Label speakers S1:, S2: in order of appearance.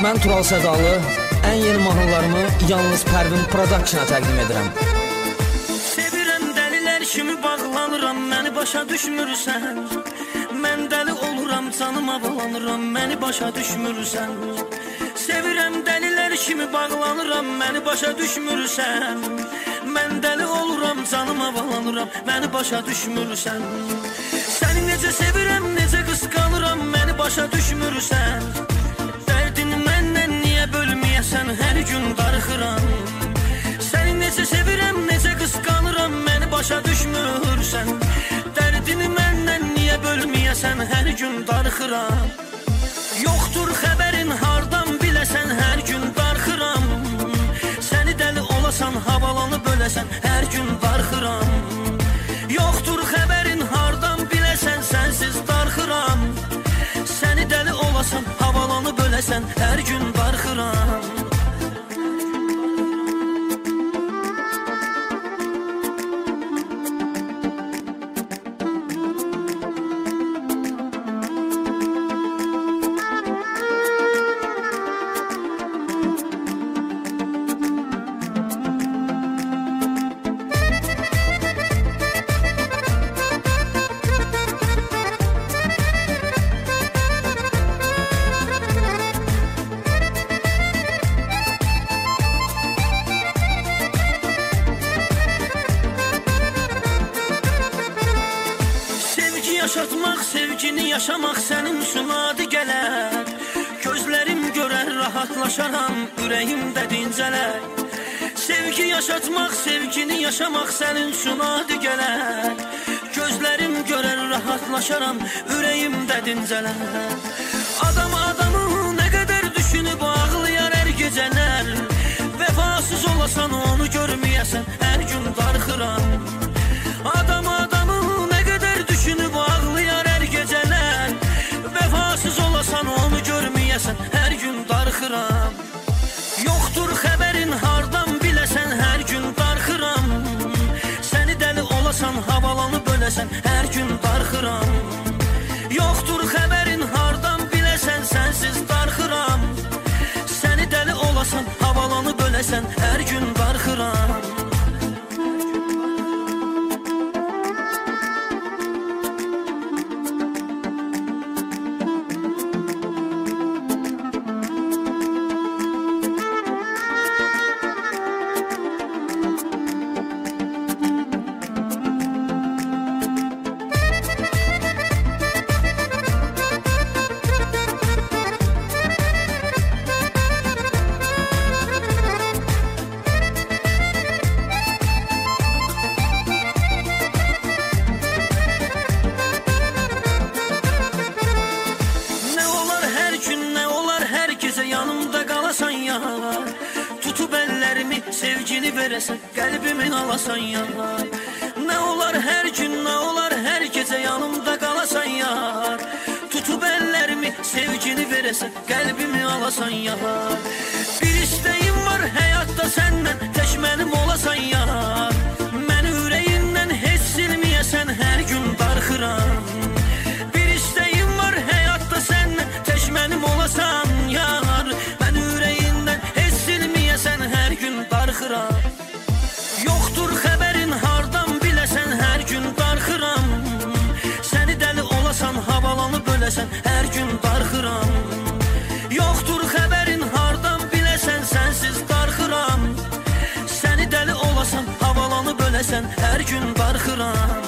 S1: Mən Tural Sədalı, ən yeni mahnılarımı yalnız Pərvin Production-a təqdim edirəm.
S2: Sevirəm dəlilər kimi bağlanıram, məni başa düşmürsən. Mən dəli oluram, canım avalanıram, məni başa düşmürsən. Sevirəm dəlilər kimi bağlanıram, məni başa düşmürsən. Mən dəli oluram, canım avalanıram, məni başa düşmürsən. Səni necə sevirəm, necə qısqanıram, məni başa düşmürsən. Dərdini məndən niyə bölməyəsən, hər gün darıxıram. Səni necə sevirəm, necə qısqanıram, məni başa düşmürsən. Dərdini məndən niyə bölməyəsən, hər gün darıxıram. Yoxdur xəbərin, hardan biləsən, hər gün darıxıram. Səni dəli olasan, havalanı böləsən, hər gün darıxıram. Yoxdur xəbərin, hardan biləsən, sənsiz darıxıram. Səni dəli olasan, havalanı böləsən, hər gün darıxıram. Yaşatmaq, sevgini yaşamaq sənin üçün adi gələr. Gözlərim görər, rahatlaşaram, ürəyimdə dincələr. Sevgi yaşatmaq, sevgini yaşamaq sənin üçün adi gələr. Gözlərim görər, rahatlaşaram, ürəyimdə dincələr. Adam adamı nə qədər düşünüb ağlayar hər gecələr. Vəfasız olasan, onu görməyəsən, hər gün darıxıram. Adam adamı nə qədər düşünüb ağlayar hər gecələr. Vəfasız olasan, onu görməyəsən, hər gün darıxıram. Yoxdur xəbərin, hardan biləsən, hər gün darıxıram. Səni dəli olasan, havalanı böləsən, hər gün darıxıram. Yoxdur xəbərin, hardan biləsən, sənsiz darıxıram. Səni dəli olasan, havalanı böləsən, hər gün darıxıram. Yanımda qalasan ya, tutub əllərimi, sevgini verəsən, qəlbimin alasan ya. Nə olar hər gün, nə olar hər gecə yanımda qalasan ya. Tutub əllərimi, sevgini verəsən, qəlbimi alasan ya. Bir istəyim var həyatda səndən, tək mənim olasan ya. Məni ürəyindən heç silməyəsən, hər gün darıxıram. Bir istəyim var həyatda səndən, tək mənim olasan ya. Yoxdur xəbərin, hardan biləsən, hər gün darıxıram. Səni dəli olasan, havalanı böləsən, hər gün darıxıram. Yoxdur xəbərin, hardan biləsən, sənsiz darıxıram. Səni dəli olasan, havalanı böləsən, hər gün darıxıram.